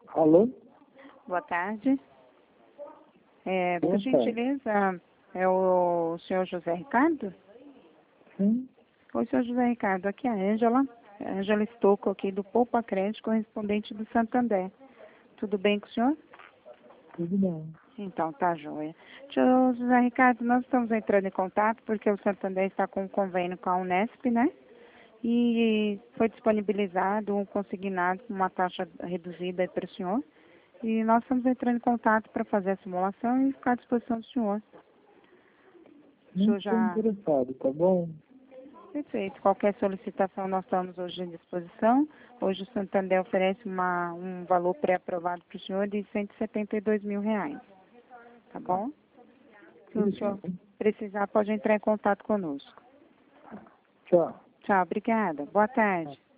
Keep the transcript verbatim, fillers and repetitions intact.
Alô? Boa tarde. É, Boa por tarde. gentileza, é o senhor José Ricardo? Sim, Oi, senhor José Ricardo, aqui é a Ângela, Ângela Estocco, aqui do Poupa Crédito, correspondente do Santander. Tudo bem com o senhor? tudo bem. Então, tá joia. Senhor José Ricardo, nós estamos entrando em contato porque o Santander está com um convênio com a Unesp, né? E foi disponibilizado um consignado com uma taxa reduzida aí para o senhor. E nós estamos entrando em contato para fazer a simulação e ficar à disposição do senhor. O Não senhor estou já... interessado, tá bom? Perfeito. Qualquer solicitação nós estamos hoje à disposição. Hoje o Santander oferece uma, um valor pré-aprovado para o senhor de cento e setenta e dois mil reais. Tá bom? Se o senhor Obrigado. precisar, pode entrar em contato conosco. Tchau. Tchau, obrigada. Boa tarde.